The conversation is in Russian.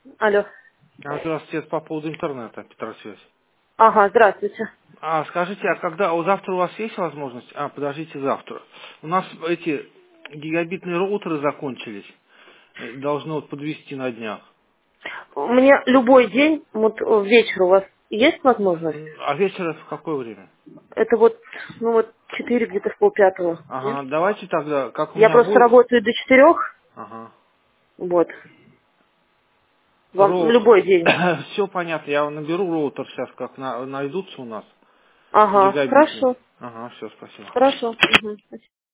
Алло. Здравствуйте, это по поводу интернета, Петросвязь. Ага, здравствуйте. Скажите, а когда, завтра у вас есть возможность? Подождите, завтра. У нас эти гигабитные роутеры закончились. Должны вот подвести на днях. У меня любой день, вот вечер у вас есть возможность? А вечером в какое время? Это вот, ну вот 4 где-то в полпятого. Нет? Ага, давайте тогда, как у Я меня просто будет... работаю до 4. Ага. Вот. Вам любой день. Все понятно, я наберу роутер сейчас, как найдутся у нас Ага, гигабитный. хорошо. Ага, все, спасибо. Хорошо. Мгм.